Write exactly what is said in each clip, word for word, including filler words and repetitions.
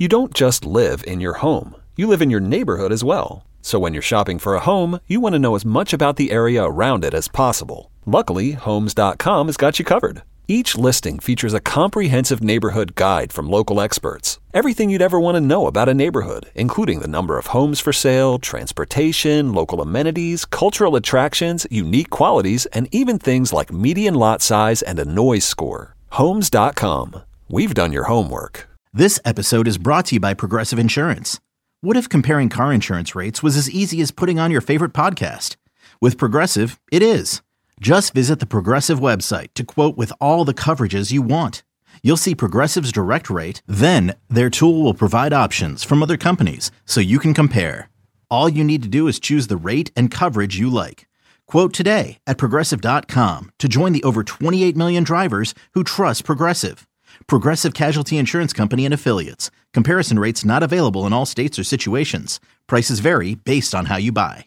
You don't just live in your home. You live in your neighborhood as well. So when you're shopping for a home, you want to know as much about the area around it as possible. Luckily, Homes dot com has got you covered. Each listing features a comprehensive neighborhood guide from local experts. Everything you'd ever want to know about a neighborhood, including the number of homes for sale, transportation, local amenities, cultural attractions, unique qualities, and even things like median lot size and a noise score. Homes dot com. We've done your homework. This episode is brought to you by Progressive Insurance. What if comparing car insurance rates was as easy as putting on your favorite podcast? With Progressive, it is. Just visit the Progressive website to quote with all the coverages you want. You'll see Progressive's direct rate, then their tool will provide options from other companies so you can compare. All you need to do is choose the rate and coverage you like. Quote today at Progressive dot com to join the over twenty-eight million drivers who trust Progressive. Progressive Casualty Insurance Company and Affiliates. Comparison rates not available in all states or situations. Prices vary based on how you buy.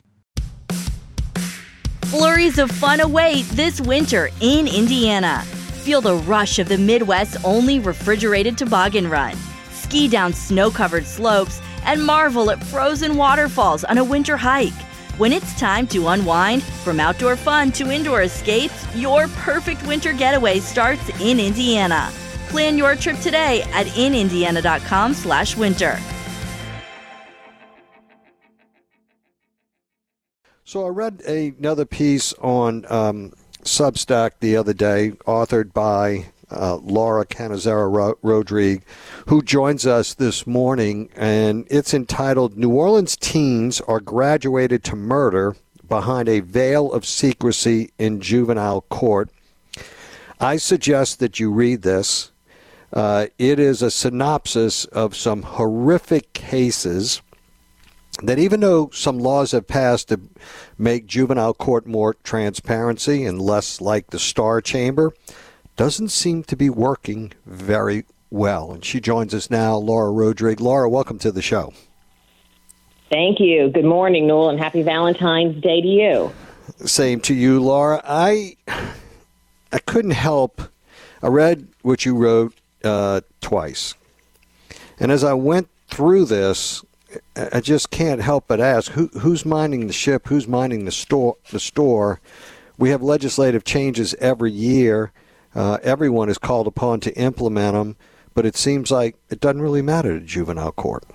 Flurries of fun await this winter in Indiana. Feel the rush of the Midwest's only refrigerated toboggan run. Ski down snow-covered slopes and marvel at frozen waterfalls on a winter hike. When it's time to unwind, from outdoor fun to indoor escapes, your perfect winter getaway starts in Indiana. Plan your trip today at in indiana dot com slash winter. So I read a, another piece on um, Substack the other day, authored by uh, Laura Canizaro-Rodrigue, who joins us this morning, and it's entitled, New Orleans Teens Are Graduated to Murder Behind a Veil of Secrecy in Juvenile Court. I suggest that you read this. Uh, it is a synopsis of some horrific cases that, even though some laws have passed to make juvenile court more transparency and less like the Star Chamber, doesn't seem to be working very well. And she joins us now, Laura Rodrigue. Laura, welcome to the show. Thank you. Good morning, Noel, and happy Valentine's Day to you. Same to you, Laura. I I couldn't help. I read what you wrote uh, twice. And as I went through this, I just can't help but ask, who, who's minding the ship? Who's minding the store? The store? We have legislative changes every year. Uh, everyone is called upon to implement them, but it seems like it doesn't really matter to juvenile court.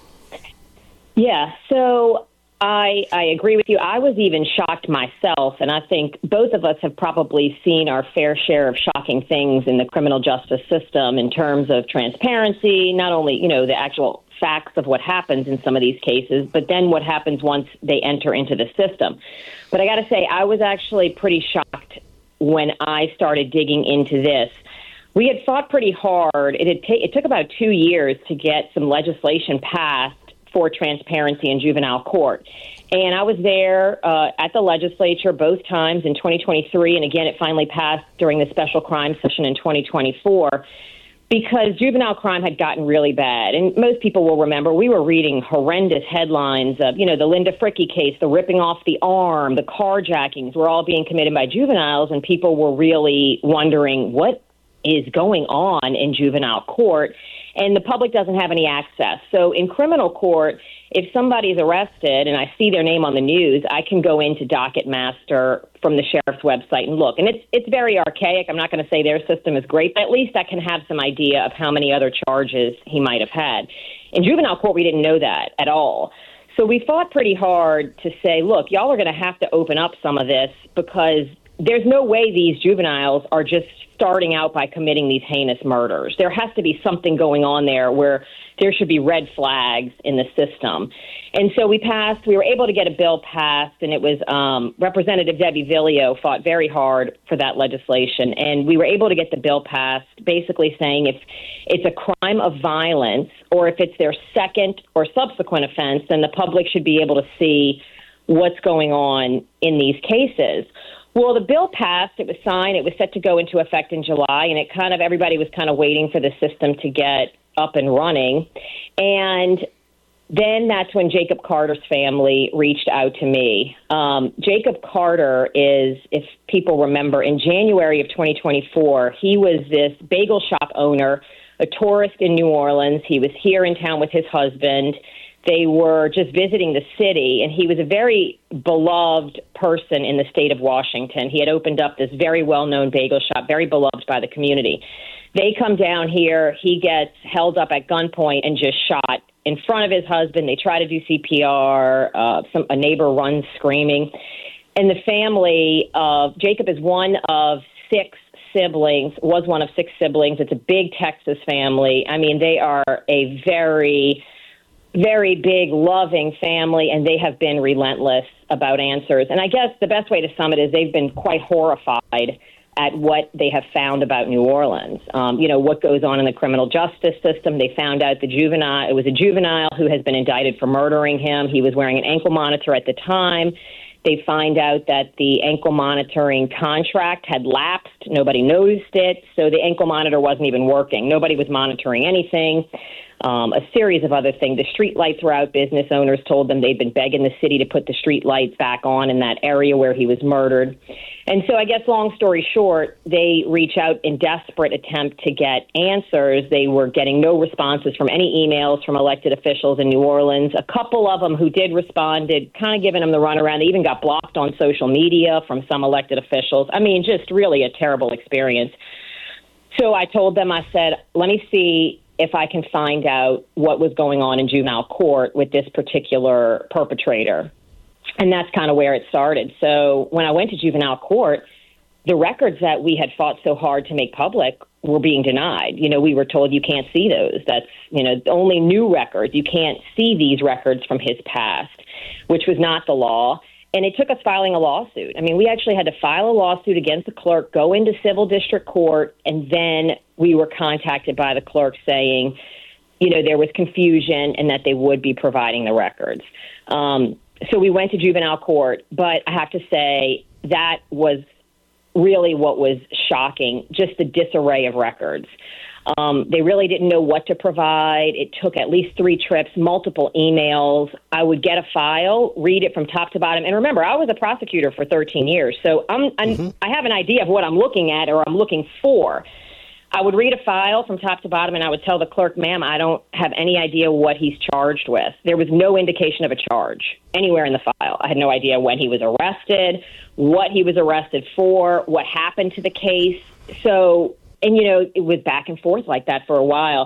Yeah, so I, I agree with you. I was even shocked myself, and I think both of us have probably seen our fair share of shocking things in the criminal justice system in terms of transparency, not only, you know, the actual facts of what happens in some of these cases, but then what happens once they enter into the system. But I got to say, I was actually pretty shocked when I started digging into this. We had fought pretty hard. It had ta- it took about two years to get some legislation passed for transparency in juvenile court. And I was there uh, at the legislature both times in twenty twenty-three, and again, it finally passed during the special crime session in twenty twenty-four, because juvenile crime had gotten really bad. And most people will remember we were reading horrendous headlines of, you know, the Linda Fricky case, the ripping off the arm, the carjackings were all being committed by juveniles, and people were really wondering what is going on in juvenile court. And the public doesn't have any access. So in criminal court, if somebody's arrested and I see their name on the news, I can go into Docket Master from the sheriff's website and look. And it's it's very archaic. I'm not going to say their system is great, but at least I can have some idea of how many other charges he might have had. In juvenile court, we didn't know that at all. So we fought pretty hard to say, look, y'all are going to have to open up some of this, because there's no way these juveniles are just starting out by committing these heinous murders. There has to be something going on there where there should be red flags in the system. And so we passed, we were able to get a bill passed, and it was um, Representative Debbie Villio fought very hard for that legislation. And we were able to get the bill passed, basically saying if it's a crime of violence or if it's their second or subsequent offense, then the public should be able to see what's going on in these cases. Well, the bill passed, it was signed, it was set to go into effect in July, and it kind of, everybody was kind of waiting for the system to get up and running. And then that's when Jacob Carter's family reached out to me. Um, Jacob Carter is, if people remember, in January of twenty twenty-four, he was this bagel shop owner a tourist in New Orleans. He was here in town with his husband. They were just visiting the city, and he was a very beloved person in the state of Washington. He had opened up this very well-known bagel shop, very beloved by the community. They come down here. He gets held up at gunpoint and just shot in front of his husband. They try to do C P R. Uh, some, a neighbor runs screaming. And the family of Jacob is one of six siblings, was one of six siblings. It's a big Texas family. I mean, they are a very... very big, loving family, and they have been relentless about answers. And I guess the best way to sum it is they've been quite horrified at what they have found about New Orleans. Um, you know, what goes on in the criminal justice system. They found out the juvenile, it was a juvenile who has been indicted for murdering him. He was wearing an ankle monitor at the time. They find out that the ankle monitoring contract had lapsed. Nobody noticed it, so the ankle monitor wasn't even working. Nobody was monitoring anything. Um, a series of other things. The street lights were out. Business owners told them they'd been begging the city to put the street lights back on in that area where he was murdered. And so I guess long story short, they reach out in desperate attempt to get answers. They were getting no responses from any emails from elected officials in New Orleans. A couple of them who did respond did kind of giving them the runaround. They even got blocked on social media from some elected officials. I mean, just really a terrible experience. So I told them, I said, let me see if I can find out what was going on in juvenile court with this particular perpetrator. And that's kind of where it started. So when I went to juvenile court, the records that we had fought so hard to make public were being denied. You know, we were told you can't see those. That's, you know, only new records. You can't see these records from his past, which was not the law. And it took us filing a lawsuit. I mean, we actually had to file a lawsuit against the clerk, go into civil district court, and then we were contacted by the clerk saying, you know, there was confusion and that they would be providing the records. Um, so we went to juvenile court, but I have to say that was really what was shocking, just the disarray of records. Um, they really didn't know what to provide. It took at least three trips, multiple emails. I would get a file, read it from top to bottom. And remember, I was a prosecutor for thirteen years, so I'm, I'm, mm-hmm. I have an idea of what I'm looking at or I'm looking for. I would read a file from top to bottom, and I would tell the clerk, ma'am, I don't have any idea what he's charged with. There was no indication of a charge anywhere in the file. I had no idea when he was arrested, what he was arrested for, what happened to the case. So... And, you know, it was back and forth like that for a while.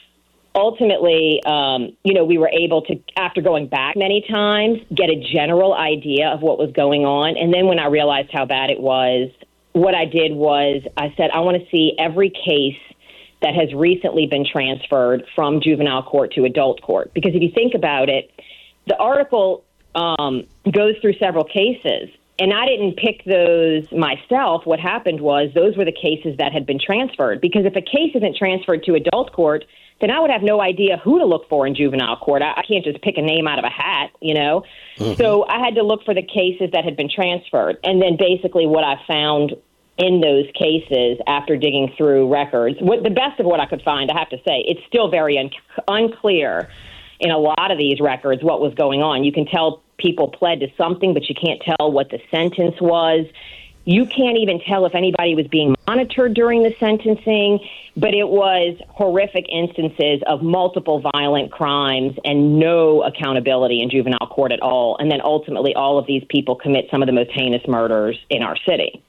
Ultimately, um, you know, we were able to, after going back many times, get a general idea of what was going on. And then when I realized how bad it was, what I did was I said, I want to see every case that has recently been transferred from juvenile court to adult court. Because if you think about it, the article um, goes through several cases. And I didn't pick those myself. What happened was those were the cases that had been transferred. Because if a case isn't transferred to adult court, then I would have no idea who to look for in juvenile court. I, I can't just pick a name out of a hat, you know. Mm-hmm. So I had to look for the cases that had been transferred. And then basically what I found in those cases after digging through records, what the best of what I could find, I have to say, it's still very un- unclear in a lot of these records what was going on. You can tell people pled to something, but you can't tell what the sentence was. You can't even tell if anybody was being monitored during the sentencing, but it was horrific instances of multiple violent crimes and no accountability in juvenile court at all. And then ultimately all of these people commit some of the most heinous murders in our city.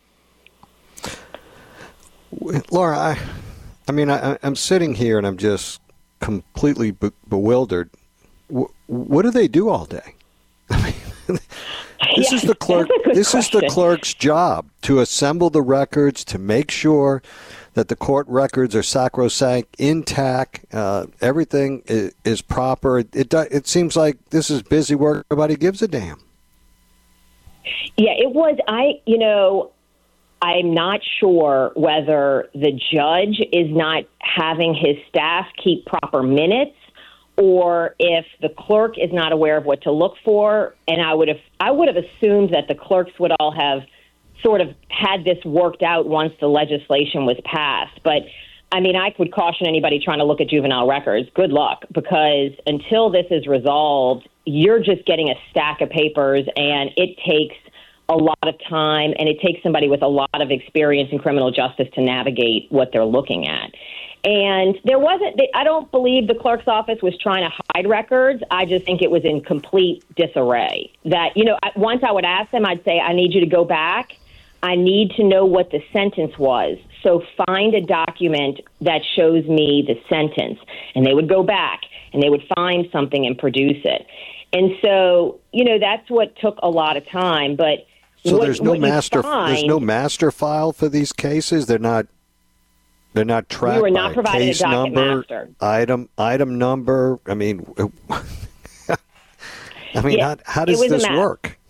Laura, I, I mean, I, I'm sitting here and I'm just completely be- bewildered. W- what do they do all day? I mean, this yeah, is the clerk. This question. is the clerk's job to assemble the records, to make sure that the court records are sacrosanct, intact, uh, everything is, is proper. It, it it seems like this is busy work. Nobody gives a damn. Yeah, it was. I you know, I'm not sure whether the judge is not having his staff keep proper minutes, or if the clerk is not aware of what to look for. And I would have I would have assumed that the clerks would all have sort of had this worked out once the legislation was passed. But, I mean, I would caution anybody trying to look at juvenile records, good luck, because until this is resolved, you're just getting a stack of papers, and it takes a lot of time, and it takes somebody with a lot of experience in criminal justice to navigate what they're looking at. And there wasn't, I don't believe the clerk's office was trying to hide records. I just think it was in complete disarray. That, you know, once I would ask them, I'd say, I need you to go back. I need to know what the sentence was. So find a document that shows me the sentence. And they would go back and they would find something and produce it. And so, you know, that's what took a lot of time. But so what, there's no what master. Find, there's no master file for these cases. They're not. They're not tracked. We were not by provided case a docket number, master. item item number. I mean, I mean, yeah, how, how does this work?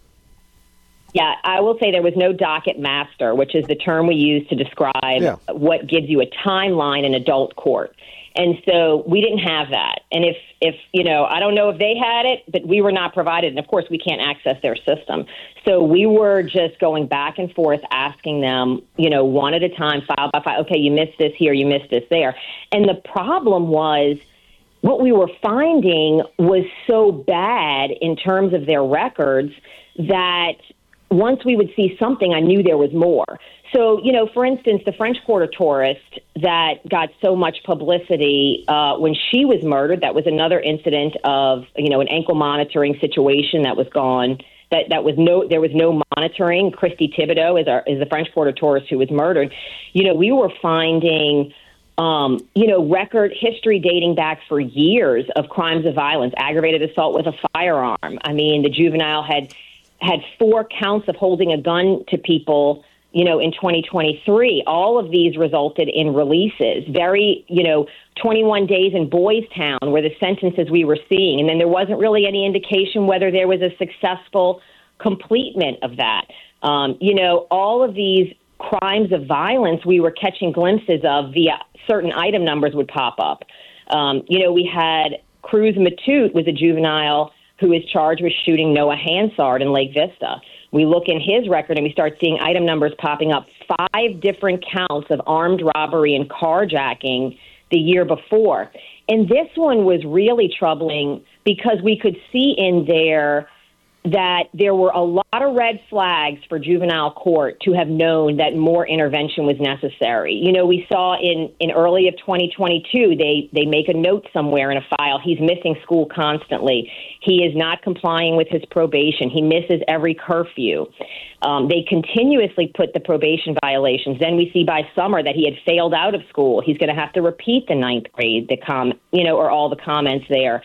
Yeah, I will say there was no docket master, which is the term we use to describe yeah. what gives you a timeline in adult court. And so we didn't have that. And if, if, you know, I don't know if they had it, but we were not provided. And, of course, we can't access their system. So we were just going back and forth asking them, you know, one at a time, file by file. Okay, you missed this here, you missed this there. And the problem was what we were finding was so bad in terms of their records that once we would see something, I knew there was more. So, you know, for instance, the French Quarter tourist that got so much publicity uh, when she was murdered, that was another incident of, you know, an ankle monitoring situation that was gone. That that was no, there was no monitoring. Christy Thibodeau is our is the French Quarter tourist who was murdered. You know, we were finding, um, you know, record history dating back for years of crimes of violence, aggravated assault with a firearm. I mean, the juvenile had had four counts of holding a gun to people, you know, in twenty twenty-three. All of these resulted in releases. Very, you know, twenty-one days in Boys Town were the sentences we were seeing. And then there wasn't really any indication whether there was a successful completement of that. Um, you know, all of these crimes of violence we were catching glimpses of via certain item numbers would pop up. Um, you know, we had Cruz Matute was a juvenile who is charged with shooting Noah Hansard in Lake Vista. We look in his record and we start seeing item numbers popping up, five different counts of armed robbery and carjacking the year before. And this one was really troubling because we could see in there that there were a lot of red flags for juvenile court to have known that more intervention was necessary. You know, we saw in, in early of twenty twenty-two, they, they make a note somewhere in a file. He's missing school constantly. He is not complying with his probation. He misses every curfew. Um, they continuously put the probation violations. Then we see by summer that he had failed out of school. He's going to have to repeat the ninth grade, the com, you know, or all the comments there.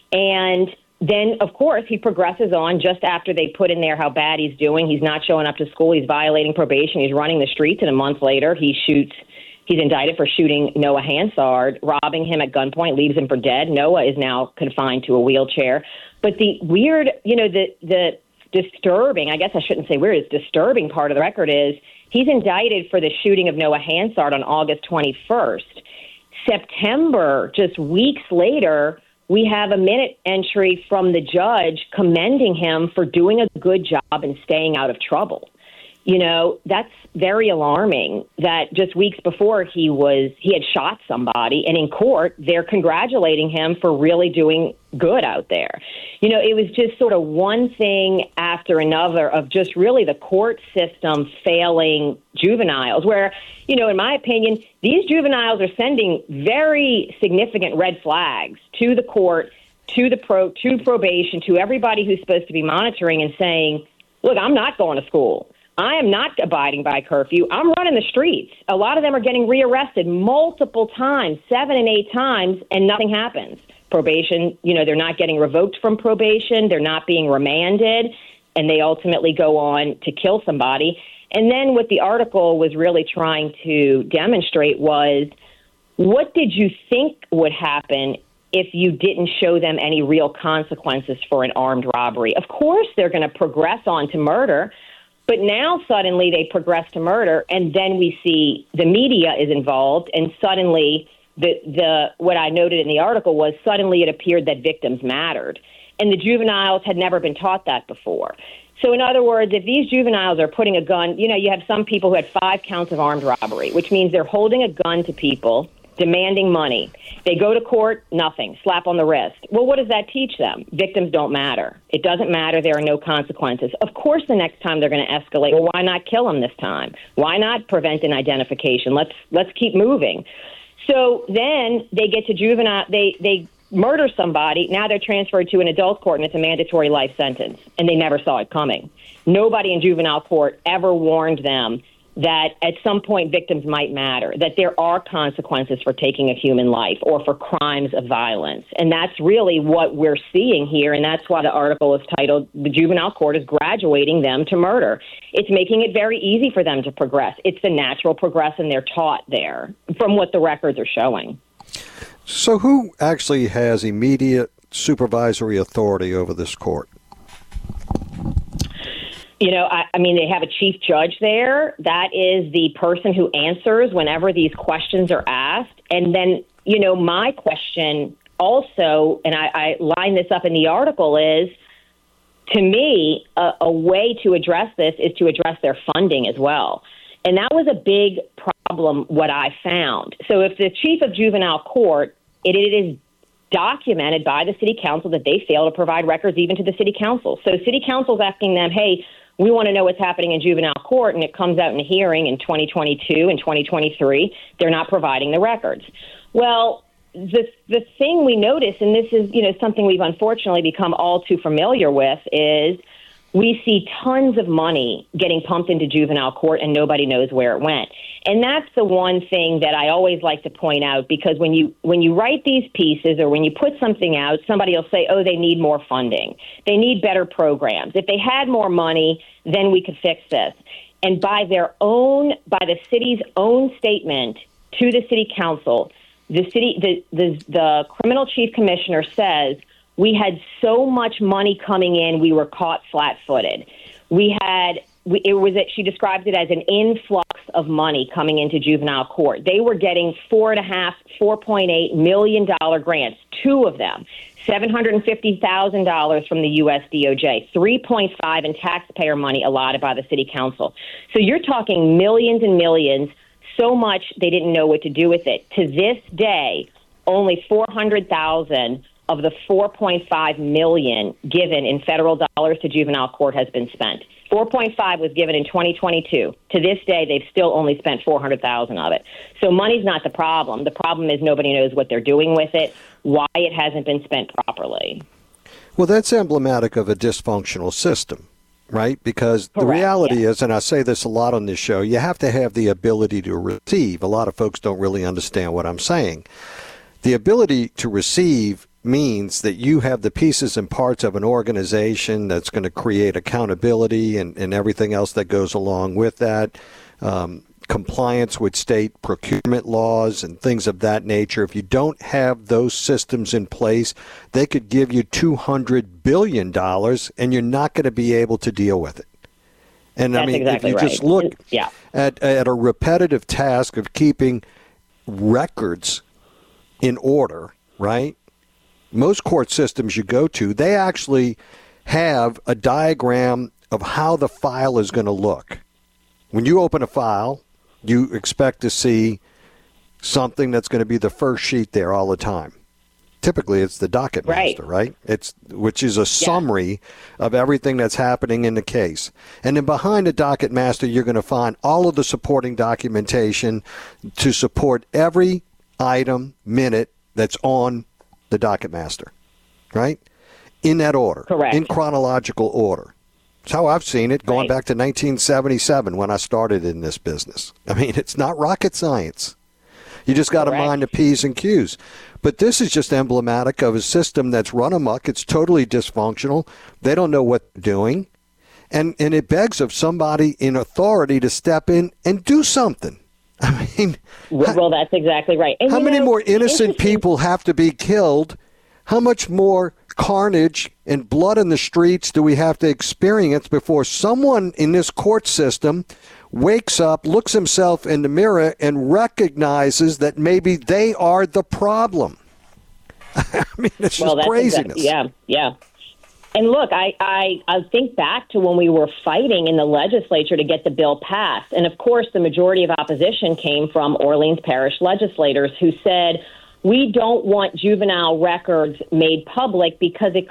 And then, of course, he progresses on just after they put in there how bad he's doing. He's not showing up to school. He's violating probation. He's running the streets. And a month later, he shoots. He's indicted for shooting Noah Hansard, robbing him at gunpoint, leaves him for dead. Noah is now confined to a wheelchair. But the weird, you know, the the disturbing, I guess I shouldn't say weird, it's disturbing part of the record is he's indicted for the shooting of Noah Hansard on August twenty-first. September, just weeks later, we have a minute entry from the judge commending him for doing a good job and staying out of trouble. You know, that's very alarming that just weeks before he was, he had shot somebody, and in court, they're congratulating him for really doing good out there. You know, it was just sort of one thing after another of just really the court system failing juveniles where, you know, in my opinion, these juveniles are sending very significant red flags to the court, to the pro, to probation, to everybody who's supposed to be monitoring and saying, look, I'm not going to school. I am not abiding by curfew. I'm running the streets. A lot of them are getting rearrested multiple times, seven and eight times, and nothing happens. Probation, you know, they're not getting revoked from probation. They're not being remanded, and they ultimately go on to kill somebody. And then what the article was really trying to demonstrate was, what did you think would happen if you didn't show them any real consequences for an armed robbery? Of course, they're going to progress on to murder. But now suddenly they progress to murder, and then we see the media is involved, and suddenly the the what I noted in the article was suddenly it appeared that victims mattered, and the juveniles had never been taught that before. So in other words, if these juveniles are putting a gun, you know, you have some people who had five counts of armed robbery, which means they're holding a gun to people, demanding money. They go to court, nothing, slap on the wrist. Well, what does that teach them? Victims don't matter. It doesn't matter. There are no consequences. Of course, the next time they're going to escalate. Well, why not kill them this time? Why not prevent an identification? Let's let's keep moving. So then they get to juvenile, they, they murder somebody. Now they're transferred to an adult court, and it's a mandatory life sentence, and they never saw it coming. Nobody in juvenile court ever warned them that at some point victims might matter, that there are consequences for taking a human life or for crimes of violence. And that's really what we're seeing here, and that's why the article is titled, "The Juvenile Court is Graduating Them to Murder." It's making it very easy for them to progress. It's the natural progression they're taught there, from what the records are showing. So who actually has immediate supervisory authority over this court? You know, I, I mean, they have a chief judge there. That is the person who answers whenever these questions are asked. And then, you know, my question also, and I, I line this up in the article, is, to me, a, a way to address this is to address their funding as well. And that was a big problem, what I found. So if the chief of juvenile court, it, it is documented by the city council that they fail to provide records even to the city council. So city council's asking them, hey, we want to know what's happening in juvenile court, and it comes out in a hearing in twenty twenty-two and twenty twenty-three. They're not providing the records. Well, the the thing we notice, and this is, you know, something we've unfortunately become all too familiar with, is we see tons of money getting pumped into juvenile court and nobody knows where it went. And that's the one thing that I always like to point out, because when you when you write these pieces or when you put something out, somebody will say, oh, they need more funding. They need better programs. If they had more money, then we could fix this. And by their own, by the city's own statement to the city council, the city, the the, the criminal chief commissioner says, we had so much money coming in, we were caught flat-footed. We had, we, it was, she described it as an influx of money coming into juvenile court. They were getting four and a half, four point eight million dollar grants, two of them, seven hundred fifty thousand dollars from the U S D O J, three point five in taxpayer money allotted by the city council. So you're talking millions and millions, so much they didn't know what to do with it. To this day, only four hundred thousand of the four point five million given in federal dollars to juvenile court has been spent. four point five was given in twenty twenty-two. To this day, they've still only spent four hundred thousand of it. So money's not the problem. The problem is nobody knows what they're doing with it, why it hasn't been spent properly. Well, that's emblematic of a dysfunctional system, right? Because Correct, the reality yeah. is, and I say this a lot on this show, you have to have the ability to receive. A lot of folks don't really understand what I'm saying. The ability to receive means that you have the pieces and parts of an organization that's going to create accountability and, and everything else that goes along with that, um, compliance with state procurement laws and things of that nature. If you don't have those systems in place, they could give you two hundred billion dollars and you're not going to be able to deal with it. And That's I mean, exactly if you right. just look yeah. at, at a repetitive task of keeping records in order, right? Most court systems you go to, they actually have a diagram of how the file is going to look. When you open a file, you expect to see something that's going to be the first sheet there all the time. Typically, it's the docket right. master, right? It's which is a summary yeah. of everything that's happening in the case. And then behind the docket master, you're going to find all of the supporting documentation to support every item, minute that's on the docket master, right? In that order. Correct. In chronological order. It's how I've seen it going right. back to nineteen seventy-seven when I started in this business. I mean, it's not rocket science. You just got to mind the P's and Q's. But this is just emblematic of a system that's run amok. It's totally dysfunctional. They don't know what they're doing. And, and it begs of somebody in authority to step in and do something. I mean, well, well that's exactly right. And, how you many know, more innocent people have to be killed? How much more carnage and blood in the streets do we have to experience before someone in this court system wakes up, looks himself in the mirror, and recognizes that maybe they are the problem? I mean, it's just well, that's craziness. Exactly, yeah, yeah. And look, I, I, I think back to when we were fighting in the legislature to get the bill passed. And, of course, the majority of opposition came from Orleans Parish legislators who said, we don't want juvenile records made public because it could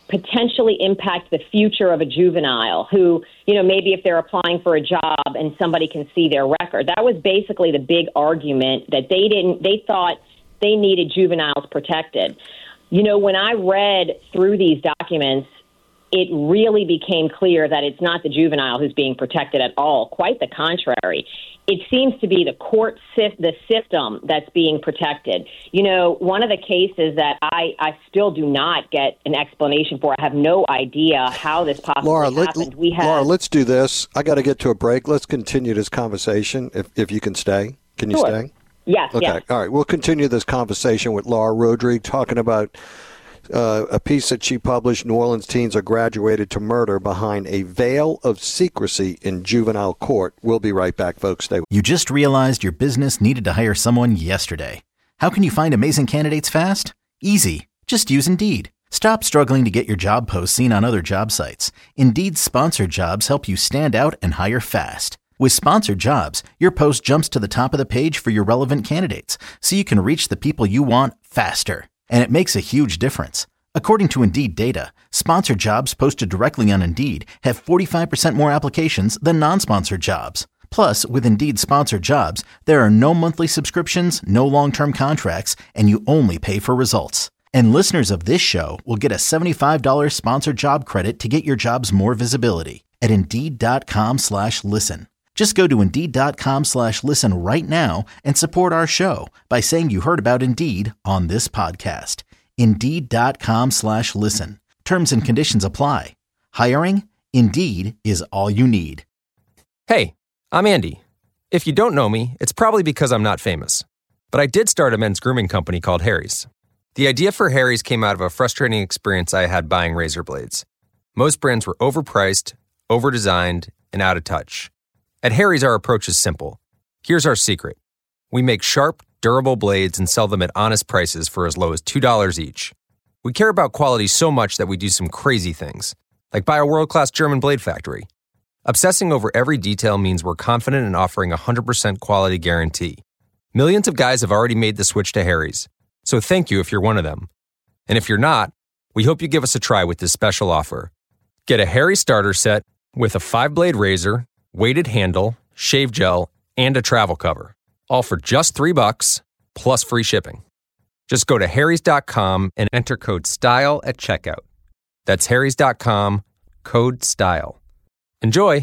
potentially impact the future of a juvenile who, you know, maybe if they're applying for a job and somebody can see their record. That was basically the big argument, that they didn't, they thought they needed juveniles protected. You know, when I read through these documents, it really became clear that it's not the juvenile who's being protected at all. Quite the contrary. It seems to be the court, the system that's being protected. You know, one of the cases that I, I still do not get an explanation for, I have no idea how this possibly Laura, happened. Let, we have, Laura, let's do this. I got to get to a break. Let's continue this conversation if, if you can stay. Can you sure. stay? Yes, okay. yes. All right. We'll continue this conversation with Laura Rodrigue, talking about uh, a piece that she published, New Orleans Teens Are Graduated to Murder Behind a Veil of Secrecy in Juvenile Court. We'll be right back, folks. Stay with You just realized your business needed to hire someone yesterday. How can you find amazing candidates fast? Easy. Just use Indeed. Stop struggling to get your job posts seen on other job sites. Indeed's sponsored jobs help you stand out and hire fast. With sponsored jobs, your post jumps to the top of the page for your relevant candidates, so you can reach the people you want faster. And it makes a huge difference. According to Indeed data, sponsored jobs posted directly on Indeed have forty-five percent more applications than non-sponsored jobs. Plus, with Indeed sponsored jobs, there are no monthly subscriptions, no long-term contracts, and you only pay for results. And listeners of this show will get a seventy-five dollars sponsored job credit to get your jobs more visibility at Indeed.com slash listen. Just go to Indeed.com slash listen right now and support our show by saying you heard about Indeed on this podcast. Indeed.com slash listen. Terms and conditions apply. Hiring? Indeed is all you need. Hey, I'm Andy. If you don't know me, it's probably because I'm not famous. But I did start a men's grooming company called Harry's. The idea for Harry's came out of a frustrating experience I had buying razor blades. Most brands were overpriced, overdesigned, and out of touch. At Harry's, our approach is simple. Here's our secret. We make sharp, durable blades and sell them at honest prices for as low as two dollars each. We care about quality so much that we do some crazy things, like buy a world-class German blade factory. Obsessing over every detail means we're confident in offering a one hundred percent quality guarantee. Millions of guys have already made the switch to Harry's, so thank you if you're one of them. And if you're not, we hope you give us a try with this special offer. Get a Harry's starter set with a five-blade razor, weighted handle, shave gel, and a travel cover, all for just three bucks plus free shipping. Just go to harrys dot com and enter code STYLE at checkout. That's harrys dot com, code STYLE. Enjoy.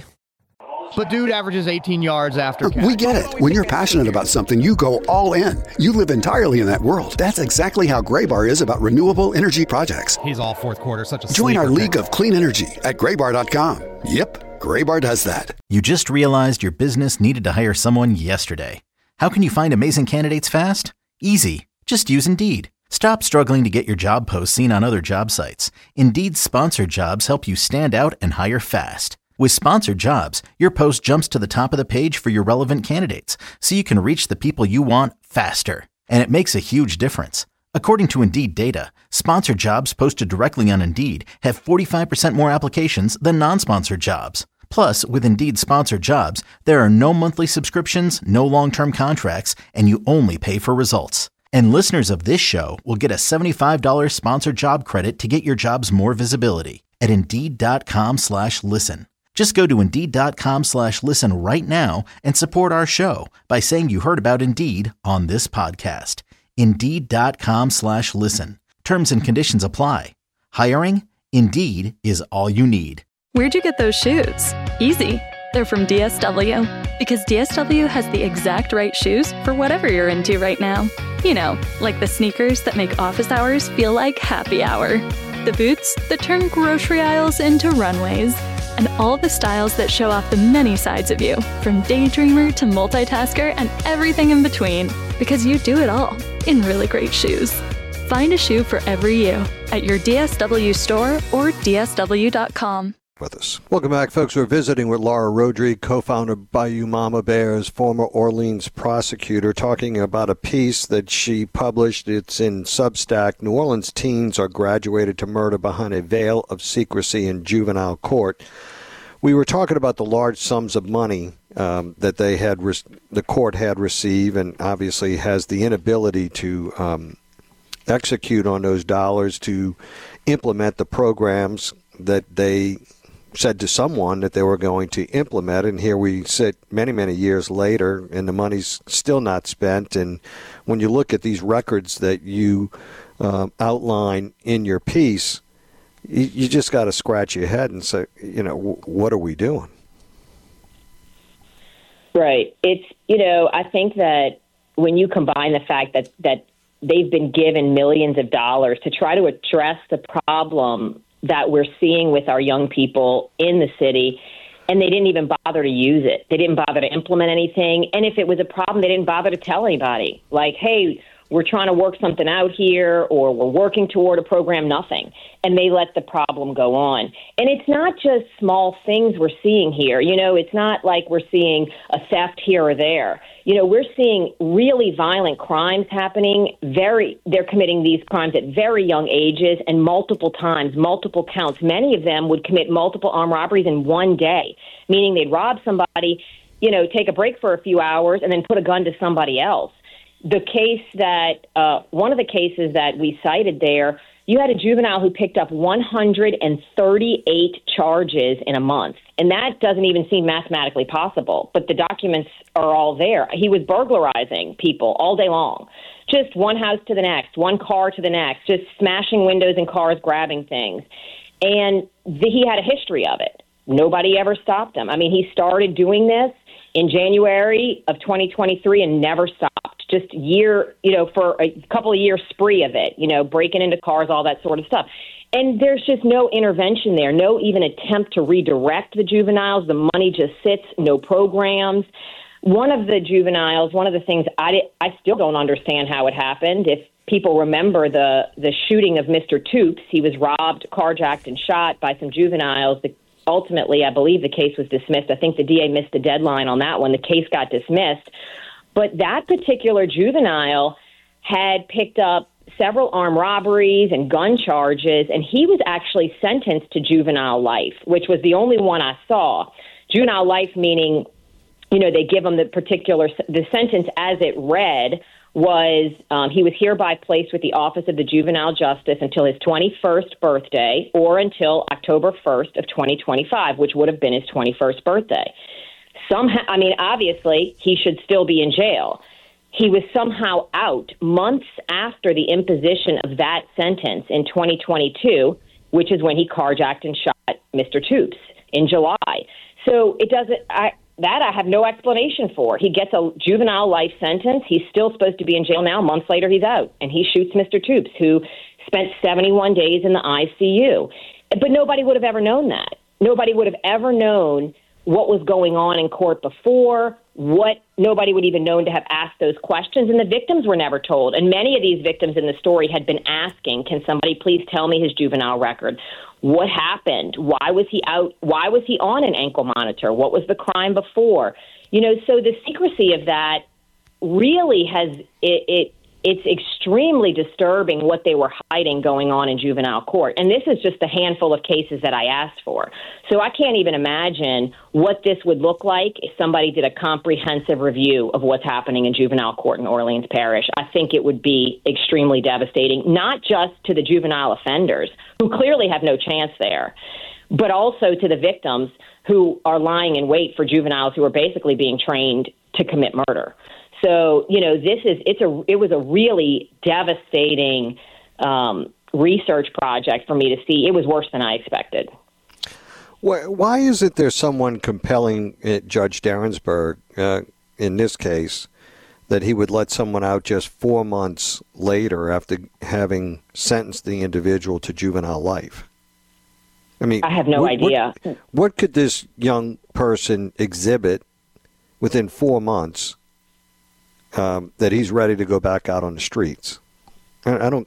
But dude averages eighteen yards after catch. We get it. When you're passionate about something, you go all in. You live entirely in that world. That's exactly how Graybar is about renewable energy projects. He's all fourth quarter, such a Join our sleeper league pick. of clean energy at graybar dot com. Yep, Graybar does that. You just realized your business needed to hire someone yesterday. How can you find amazing candidates fast? Easy. Just use Indeed. Stop struggling to get your job posts seen on other job sites. Indeed's sponsored jobs help you stand out and hire fast. With sponsored jobs, your post jumps to the top of the page for your relevant candidates, so you can reach the people you want faster. And it makes a huge difference. According to Indeed data, sponsored jobs posted directly on Indeed have forty-five percent more applications than non-sponsored jobs. Plus, with Indeed sponsored jobs, there are no monthly subscriptions, no long-term contracts, and you only pay for results. And listeners of this show will get a seventy-five dollars sponsored job credit to get your jobs more visibility at Indeed.com slash listen. Just go to Indeed.com slash listen right now and support our show by saying you heard about Indeed on this podcast. Indeed.com slash listen. Terms and conditions apply. Hiring? Indeed is all you need. Where'd you get those shoes? Easy. They're from D S W. Because D S W has the exact right shoes for whatever you're into right now. You know, like the sneakers that make office hours feel like happy hour. The boots that turn grocery aisles into runways. And all the styles that show off the many sides of you, from daydreamer to multitasker and everything in between. Because you do it all in really great shoes. Find a shoe for every you at your D S W store or D S W dot com. with us. Welcome back, folks. We're visiting with Laura Rodrigue, co-founder of Bayou Mama Bears, former Orleans prosecutor, talking about a piece that she published. It's in Substack. New Orleans teens are graduated to murder behind a veil of secrecy in juvenile court. We were talking about the large sums of money um, that they had, re- the court had received, and obviously has the inability to um, execute on those dollars to implement the programs that they said to someone that they were going to implement. And here we sit many, many years later, and the money's still not spent. And when you look at these records that you uh, outline in your piece, you, you just got to scratch your head and say, you know, w- what are we doing? Right. It's, you know, I think that when you combine the fact that, that they've been given millions of dollars to try to address the problem that we're seeing with our young people in the city, and they didn't even bother to use it. They didn't bother to implement anything. And if it was a problem, they didn't bother to tell anybody. Like, hey, we're trying to work something out here, or we're working toward a program, nothing. And they let the problem go on. And it's not just small things we're seeing here. You know, it's not like we're seeing a theft here or there. You know, we're seeing really violent crimes happening. Very, they're committing these crimes at very young ages and multiple times, multiple counts. Many of them would commit multiple armed robberies in one day, meaning they'd rob somebody, you know, take a break for a few hours, and then put a gun to somebody else. The case that, uh, one of the cases that we cited there, you had a juvenile who picked up one hundred thirty-eight charges in a month. And that doesn't even seem mathematically possible. But the documents are all there. He was burglarizing people all day long. Just one house to the next, one car to the next, just smashing windows in cars, grabbing things. And the, he had a history of it. Nobody ever stopped him. I mean, he started doing this in January of twenty twenty-three and never stopped. Just year, you know, for a couple of years spree of it, you know, breaking into cars, all that sort of stuff. And there's just no intervention there, no even attempt to redirect the juveniles. The money just sits, no programs. One of the juveniles, one of the things I, did, I still don't understand how it happened. If people remember the, the shooting of Mister Toops, he was robbed, carjacked, and shot by some juveniles. The, ultimately, I believe the case was dismissed. I think the D A missed the deadline on that one. The case got dismissed. But that particular juvenile had picked up several armed robberies and gun charges, and he was actually sentenced to juvenile life, which was the only one I saw. Juvenile life meaning, you know, they give him the particular, the sentence as it read was um, he was hereby placed with the Office of the Juvenile Justice until his twenty-first birthday or until October first of twenty twenty-five, which would have been his twenty-first birthday. Somehow, I mean, obviously, he should still be in jail. He was somehow out months after the imposition of that sentence in twenty twenty-two, which is when he carjacked and shot Mister Toops in July. So it doesn't, I, that I have no explanation for. He gets a juvenile life sentence. He's still supposed to be in jail now. Months later, he's out. And he shoots Mister Toops, who spent seventy-one days in the I C U. But nobody would have ever known that. Nobody would have ever known what was going on in court before, what nobody would even known to have asked those questions, and the victims were never told. And many of these victims in the story had been asking, can somebody please tell me his juvenile record? What happened? Why was he out? Why was he on an ankle monitor? What was the crime before? You know, so the secrecy of that really has, it, it it's extremely disturbing what they were hiding going on in juvenile court. And this is just a handful of cases that I asked for. So I can't even imagine what this would look like if somebody did a comprehensive review of what's happening in juvenile court in Orleans Parish. I think it would be extremely devastating, not just to the juvenile offenders, who clearly have no chance there, but also to the victims who are lying in wait for juveniles who are basically being trained to commit murder. So, you know, this is, it's a, it was a really devastating um, research project for me to see. It was worse than I expected. Why, why is it there's someone compelling it, Judge Derensburg, uh, in this case, that he would let someone out just four months later after having sentenced the individual to juvenile life? I mean, I have no what, idea. What, what could this young person exhibit within four months Um, that he's ready to go back out on the streets? I, I don't.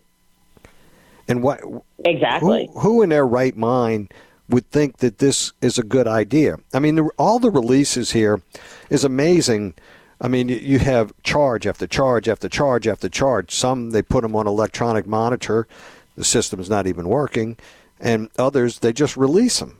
And what exactly? Who, who in their right mind would think that this is a good idea? I mean, the, all the releases here is amazing. I mean, you, you have charge after charge after charge after charge. Some they put them on electronic monitor, the system's not even working, and others they just release them.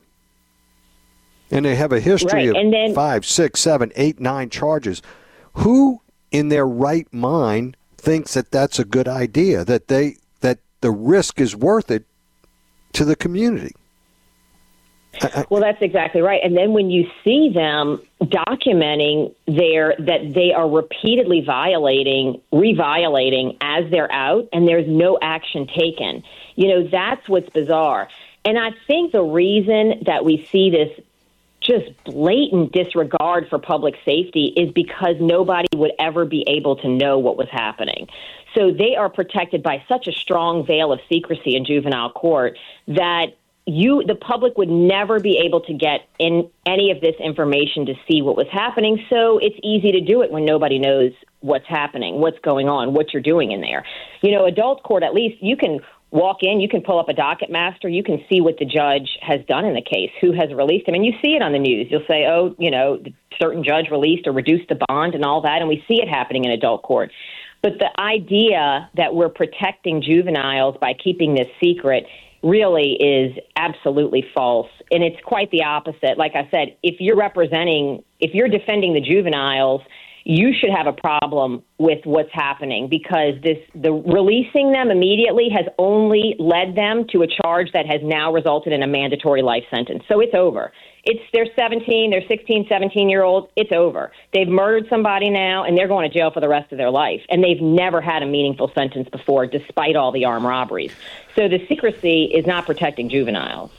And they have a history right. of then, five, six, seven, eight, nine charges. Who in their right mind thinks that that's a good idea, that they the risk is worth it to the community. Well, that's exactly right. And then when you see them documenting their that they are repeatedly violating, reviolating as they're out, and there's no action taken, you know, that's what's bizarre. And I think the reason that we see this just blatant disregard for public safety is because nobody would ever be able to know what was happening. So they are protected by such a strong veil of secrecy in juvenile court that You, the public would never be able to get in any of this information to see what was happening. So it's easy to do it when nobody knows what's happening, what's going on, what you're doing in there. You know, adult court, at least you can walk in, you can pull up a docket master, you can see what the judge has done in the case, who has released him. And you see it on the news. You'll say, oh, you know, certain judge released or reduced the bond and all that. And we see it happening in adult court. But the idea that we're protecting juveniles by keeping this secret really is absolutely false. And it's quite the opposite. Like I said, if you're representing, if you're defending the juveniles, you should have a problem with what's happening, because this the releasing them immediately has only led them to a charge that has now resulted in a mandatory life sentence. So it's over. It's they're seventeen, they're sixteen, seventeen year olds. It's over. They've murdered somebody now, and they're going to jail for the rest of their life. And they've never had a meaningful sentence before, despite all the armed robberies. So the secrecy is not protecting juveniles.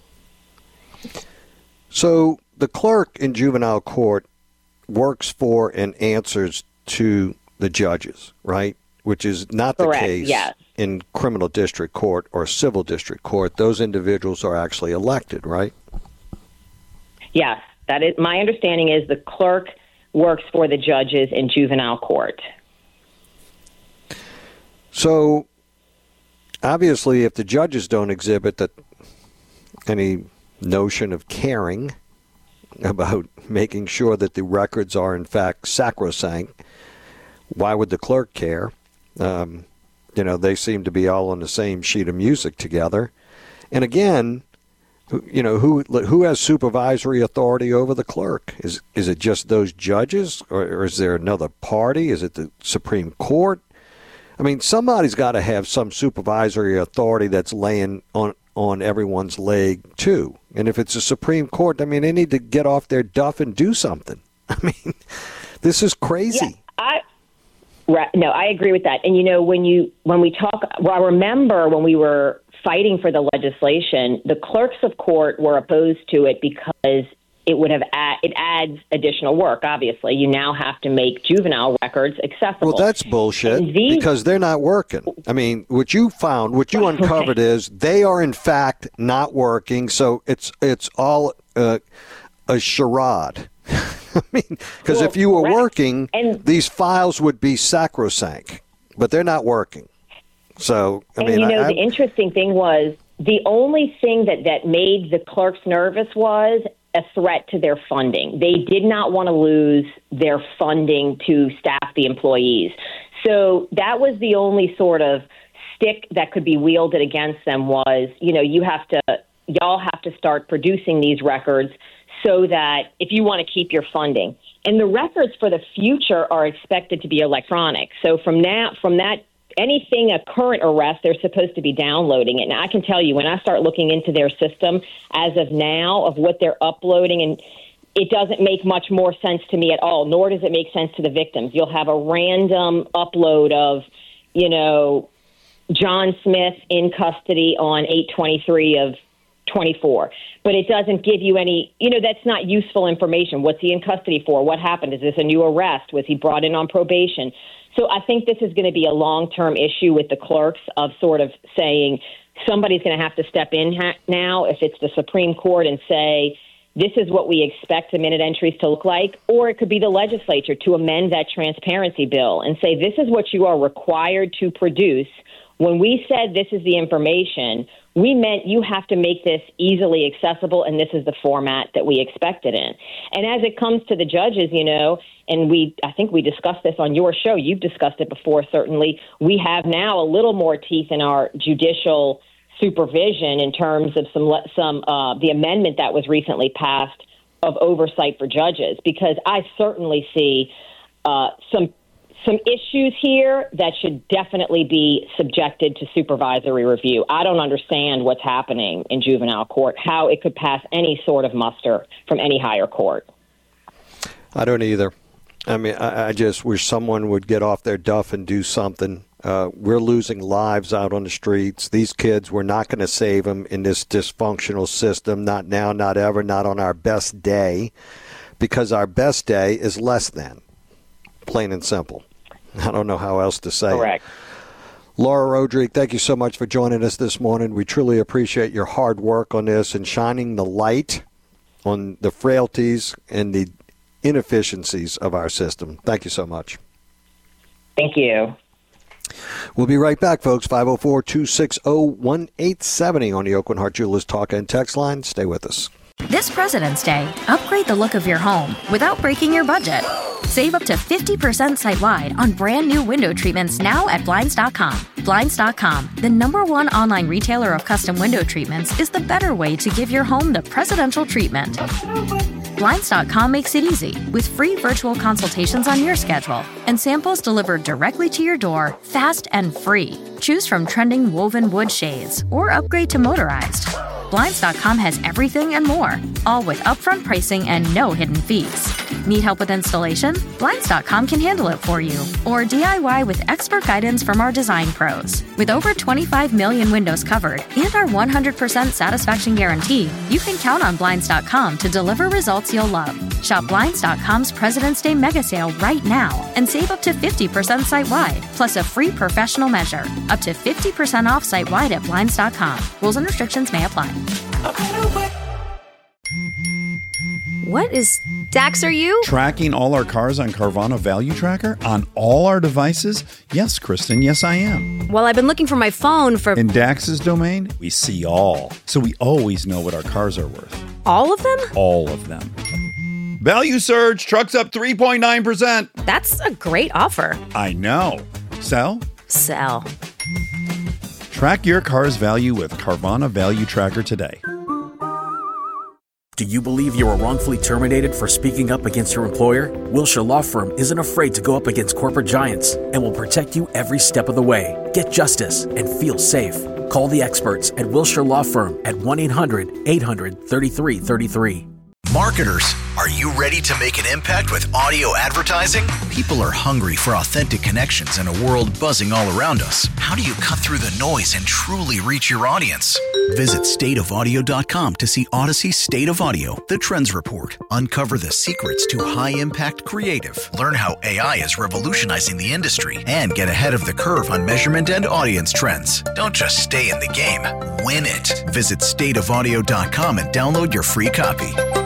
So the clerk in juvenile court works for and answers to the judges, right? Which is not Correct, the case yes. in criminal district court or civil district court. Those individuals are actually elected, right? Yes, that is my understanding. Is the clerk works for the judges in juvenile court. So obviously, if the judges don't exhibit that any notion of caring about making sure that the records are in fact sacrosanct, why would the clerk care? Um, you know, they seem to be all on the same sheet of music together. And again, you know, who who has supervisory authority over the clerk? Is is it just those judges, or, or is there another party? Is it the Supreme Court? I mean, somebody's got to have some supervisory authority that's laying on on everyone's leg too. And if it's the Supreme Court, I mean, they need to get off their duff and do something. I mean, this is crazy. Yeah, I right, no, I agree with that. And you know, when you when we talk, well, I remember when we were fighting for the legislation, the clerks of court were opposed to it because it would have add, it adds additional work. Obviously, you now have to make juvenile records accessible. Well, that's bullshit, these, because they're not working. I mean, what you found, what you uncovered is they are in fact not working. So it's it's all uh, a charade. I mean, because well, if you were correct. working, and, these files would be sacrosanct, but they're not working. So I and mean, you know, I, the interesting thing was the only thing that that made the clerks nervous was a threat to their funding. They did not want to lose their funding to staff the employees. So that was the only sort of stick that could be wielded against them was, you know, you have to, y'all have to start producing these records so that if you want to keep your funding. And the records for the future are expected to be electronic. So from now, from that, anything, a current arrest, they're supposed to be downloading it. Now, I can tell you, when I start looking into their system as of now of what they're uploading, and it doesn't make much more sense to me at all, nor does it make sense to the victims. You'll have a random upload of, you know, John Smith in custody on eight twenty-three of twenty-four. But it doesn't give you any, you know, that's not useful information. What's he in custody for? What happened? Is this a new arrest? Was he brought in on probation? So I think this is going to be a long-term issue with the clerks of sort of saying somebody's going to have to step in ha- now if it's the Supreme Court and say, this is what we expect the minute entries to look like, or it could be the legislature to amend that transparency bill and say, this is what you are required to produce. When we said this is the information, we meant you have to make this easily accessible, and this is the format that we expect it in. And as it comes to the judges, you know, and we, I think we discussed this on your show. You've discussed it before, certainly. We have now a little more teeth in our judicial supervision in terms of some, some uh, the amendment that was recently passed of oversight for judges, because I certainly see uh, some some issues here that should definitely be subjected to supervisory review. I don't understand what's happening in juvenile court, how it could pass any sort of muster from any higher court. I don't either. I mean, I, I just wish someone would get off their duff and do something. Uh, we're losing lives out on the streets. These kids, we're not going to save them in this dysfunctional system. Not now, not ever, not on our best day, because our best day is less than. Plain and simple. I don't know how else to say Correct. it. Laura Rodriguez, thank you so much for joining us this morning. We truly appreciate your hard work on this and shining the light on the frailties and the inefficiencies of our system. Thank you so much. Thank you. We'll be right back, folks. five oh four, two six oh, one eight seven oh on the Aucoin Hart Jewelers Talk and Text line. Stay with us. This President's Day, upgrade the look of your home without breaking your budget. Save up to fifty percent site-wide on brand new window treatments now at Blinds dot com. Blinds dot com, the number one online retailer of custom window treatments, is the better way to give your home the presidential treatment. Blinds dot com makes it easy with free virtual consultations on your schedule and samples delivered directly to your door, fast and free. Choose from trending woven wood shades or upgrade to motorized. Blinds dot com has everything and more, all with upfront pricing and no hidden fees. Need help with installation? Blinds dot com can handle it for you. Or D I Y with expert guidance from our design pros. With over twenty-five million windows covered and our one hundred percent satisfaction guarantee, you can count on Blinds dot com to deliver results you'll love. Shop Blinds dot com's President's Day mega sale right now and save up to fifty percent site-wide, plus a free professional measure. Up to fifty percent off site-wide at Blinds dot com. Rules and restrictions may apply. What is Dax, are you? Tracking all our cars on Carvana Value Tracker on all our devices? Yes, Kristen, yes I am. Well, I've been looking for my phone for... In Dax's domain, we see all. So we always know what our cars are worth. All of them? All of them. Value surge, trucks up three point nine percent. That's a great offer. I know. Sell? Sell. Track your car's value with Carvana Value Tracker today. Do you believe you were wrongfully terminated for speaking up against your employer? Wilshire Law Firm isn't afraid to go up against corporate giants and will protect you every step of the way. Get justice and feel safe. Call the experts at Wilshire Law Firm at one eight hundred eight hundred thirty-three thirty-three. Marketers, are you ready to make an impact with audio advertising? People are hungry for authentic connections in a world buzzing all around us. How do you cut through the noise and truly reach your audience? Visit state of audio dot com to see Odyssey State of Audio, the Trends Report. Uncover the secrets to high-impact creative. Learn how A I is revolutionizing the industry and get ahead of the curve on measurement and audience trends. Don't just stay in the game, win it. Visit state of audio dot com and download your free copy.